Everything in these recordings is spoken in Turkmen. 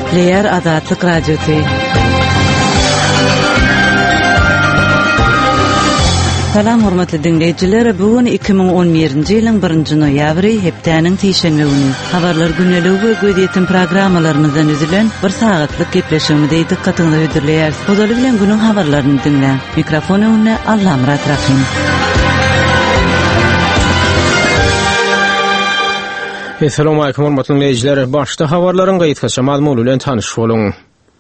Gepleyer Azatlyk Radiosu. Salam hormatly dinleyijiler, bugün 2011-nji ýylyň 1-nji noýabry hepdeniň teşenbe güni. Habarlar günneligi we gödýetim programmalarymyzdan üzülen bir sagatlyk gepleşigimizde dikkatiňizi öýdürleýär. Bozaly bilen günüň habarlaryny dinle. Mikrofon önüne Allamrat Rahim. Assalamu alaykum hormatly dinleyijiler. Başda habarlaryň gaýtgaça mazmuny bilen tanyş boluň.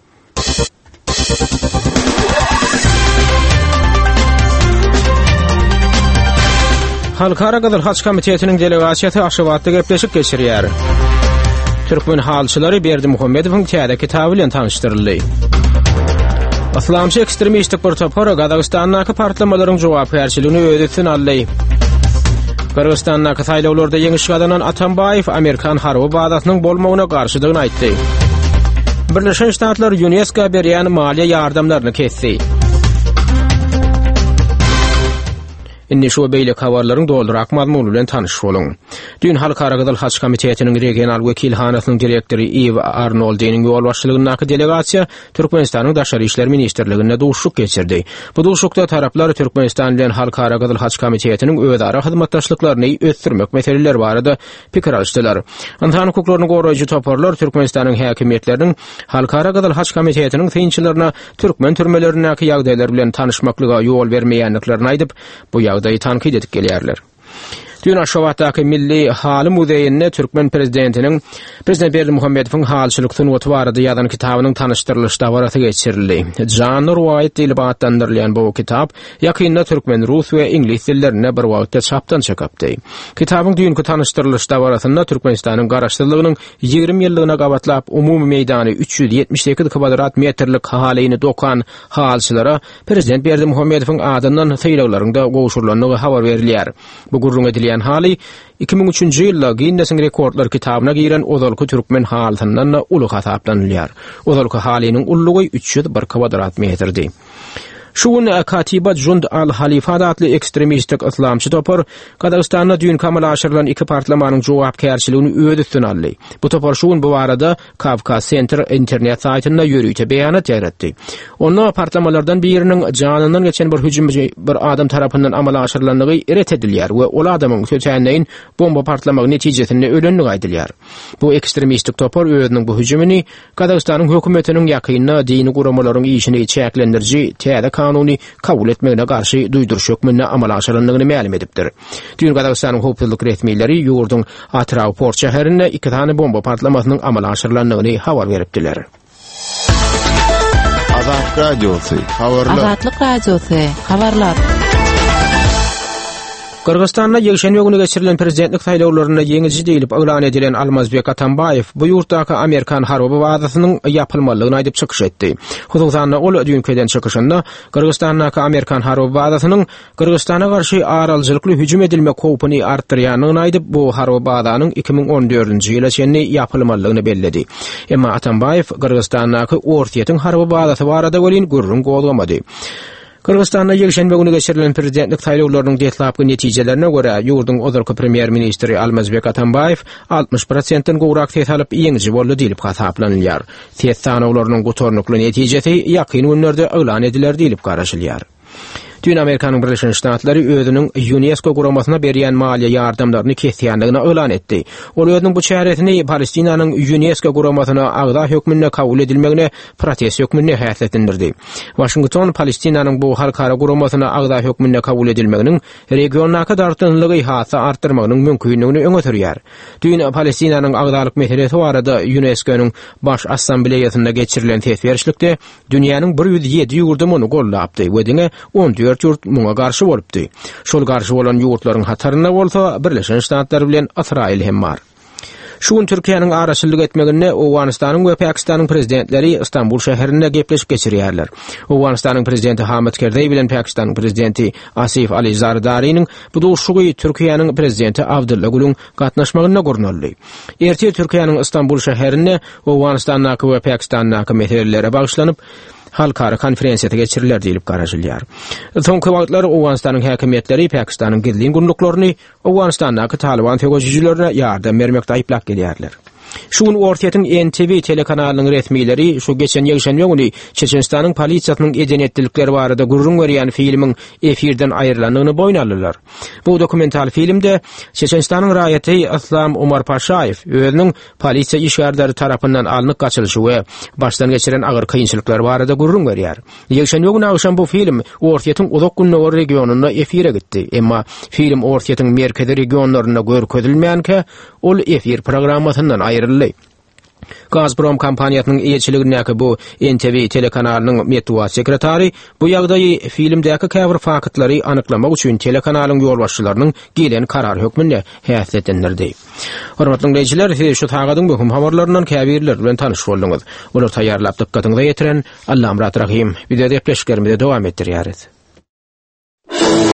Halkara Gazyl Haç Komitetiniň delegasiýasy Aşgabatda gepleşik geçirýär. Türkmen halçylary Berdimuhammedowyň täze kitaby bilen tanışdyryldy. Islamçy ekstremistik bir topar Gazagystanyň partlamalaryň jogapkärçiligini öz üstüne aldy. Kırgızstanyň saýlawlarda ýeňiş gadanan Atambayew Amerikan harby bazasynyň bolmagyna garşydygyny aýtdy. Birleşen Ştatlar UNESCO berýän maliýe ýardamlaryny kesdi. Inni şu beýle habarlaryň doldurak mazmuny bilen tanyş boluň. Dün Halkara Gazyl Haç Komitetiniň regional wekilhanasynyň direktori Eva Arnold'yň ýol başçylygyndaky delegasiýa Türkmenistanyň Daşary işler ministrligine duşuk geçirdi. Bu duşukda taraplar Türkmenistan bilen Halkara Gazyl Haç Komitetiniň özara hyzmatdaşlyklaryny ösdürmek meseleleri barada pikir alşdylar. Insan hukuklaryny goraýjy toparlar Türkmenistanyň häkimetleriniň Halkara Gazyl Haç Komitetiniň synçylaryna Türkmen türmelerindäki ýagdaýlar bilen tanışmaklyga ýol bermeýänliklerini aýdyp, bu ýagdaýy tankid edip gelýärler. Dün Aşgabatdaky Milli Haly Muzeýine Türkmen Prezident Berdimuhammedowyň halçylyk sunuwaty barada ýazan kitabynyň tanışdyrylyş dawraty geçirildi. Janr wayt dili batandyrylýan bu kitap ýakynda türkmen, rus we ingliz dillerine bir wagtda çapdan çekapdy. Kitabyň dünkü tanışdyrylyş dawratynda Türkmenistanyň garaşdyrlygynyň 20 ýyllygyna gabatlap umumy meýdany 378 kvadrat metrlik halyny dokan halçylara Prezident Berdimuhammedowyň adyndan saýlawlarynda goşurlanyny habar berilýär. Bu gurrun edilýän hali 2003-nji ýylda Guinness Rekordlar kitabyna giren ozalky türkmen haltyndan uly hasaplanylýar. Ozalky halynyň ullugy 301 kvadrat metrdi. Şuun Katibat Jund al-Halifa adly ekstremistik islamçy topar Gazagystanda dün kamalaşyrylan iki partlamanyň jogapkärçiligini öz üstüne aldy. Bu topar şuun bu barada Kavkaz Center internet saytynda ýörüýte beýanat ýaratdy. Onda partlamalardan biriniň janyndan geçen bir hüjümçi bir adam tarapyndan amalaşyrylanlygy eret edilýär we ol adamyň söýçändeýin bomba partlamagy netijesinde ölenligi aýdylýar. Bu ekstremistik topar özüniň bu hüjümini Gazagystanyň hökümetiniň ýakynda dini guramalaryň işini çäklendirji täze kanuny kabul etmegine garşy duýduruş hökmüne amal aşyrylanlygyny ma'lum edipdir. Dün Gazagystanyň howpsuzlyk resmiýetleri ýurdun Atravport şäherinde 2 tane bomba partlamasynyň amal aşyrylanlygyny habar beripdiler. Azatlyk Radiosu habarlar. Kırgızstanda ýekşenbe güni geçirilen prezidentlik saýlawlaryna ýeňici diýilip öňden edilen Almazbek Atambayew bu ýurtdaky Amerikan harby bazasynyň ýapylmalygyny aýdyp çykyş etdi. Huzursanda ol dünkeden çykışynda Kırgızstandaky Amerikan harby bazasynyň Kırgızstana garşy aralçylykly hüjüm edilmek howpuny artdyrýanyny aýdyp bu harby bazanyň 2014-nji ýyla çenli ýapylmalygyny belledi. Emma Atambayew Kırgızstandaky ortiýetiň harby bazasy barada welin gurrun golgamady. Kırgızstanda ýekşenbe güni geçirilen prezidentlik saýlawlarynyň detlapky netijelerine görä ýurdun ozalky premier ministri Almazbek Atambayew 60%-den gowrak ses alyp ýeňici boldy diýilip hasaplanylýar. Ses sanawlarynyň gutornukly netijesi ýakyn günlerde elan ediler diýilip garaşylýar. Dün Amerikanyň Birleşen Ştatlary özüniň UNESCO guramasyna berýän maliýe ýardamlaryny kesýändigini elan etdi. Ol özüniň bu çäretini Palestinanyň UNESCO guramasyna agda hökmüne kabul edilmegine protest hökmüne häsletdirdi. Washington Palestinanyň bu halkara guramasyna agda hökmüne kabul edilmeginiň regionaky dartynlygy hasa artdyrmagynyň mümkinligini öňe sürýär. Dün Palestinanyň agdalyk meselesi barada UNESCO-nyň baş assambleýasynda geçirilen ses berişlikde dünýäniň 107 ýurdumy gollapdy we diňe 14 ýurt muňa garşy bolupdy. Şol garşy bolan ýurtlaryň hatarynda bolsa Birleşen Ştatlar bilen Israil hem bar. Şuun Türkiýanyň araçylyk etmegine Owganistanyň we Pakistanyň prezidentleri Istanbul şäherinde gepleşip geçirýärler. Owganistanyň prezidenti Hamid Karzai bilen Pakistanyň prezidenti Asif Ali Zardariň bu duşugy Türkiýanyň prezidenti Abdulla Gülüň gatnaşmagyna gornaldy. Erti Türkiýanyň Istanbul şäherinde Owganistanyň we Pakistanyň meselelere bagyşlanyp halkara konferensiýa geçiriler diýilip garaşylýar. Soňky wagtlar Owganistanyň häkimetleri Pakistanyň gizli günlüklaryny Owganistanyň Taliban terrorçylarına ýardam bermekde aýplap gelýärler. Şuň ortaýatyň NTV telekanalynyň resmiýetleri şu geçen ýegşenme güni Çeçenistanyň polisiýasynyň edenetlikleri barada gurrun berýän filmiň efirden aýrylanyny boýna aldylar. Bu dokumental filmde Çeçenistanyň raýaty Aslam Umar Paşaýew özüniň polisiýa işgärleri tarapyndan alnyp gaçylyşy we başdan geçiren agyr kynçylyklar barada gurrun berýär. Ýegşenme güni akşam bu film ortaýatyň uzak Günnewer regionuna efire gitdi. Emma film ortaýatyň merkezi regionlaryna görkezilmeýänke ol efir programmasyndan aýryldy. Gazprom kompaniýasynyň eýetçiligindäki bu NTV telekanalynyň medeniýet sekretary bu ýagdaýy filmdäki käbir faktlary anyklamak üçin telekanalyň ýolbaşçylarynyň gelen karar hökmünde häsiýetlendirdi. Hormatly dinleýijiler, siz şu tagadyň bu habarlaryndan käbirler bilen tanyş boldyňyz. Olar taýýarlap dykkatyňyza ýetiren Allahym rahim. Bize de gepleşiklerimizi dowam etdirýäris.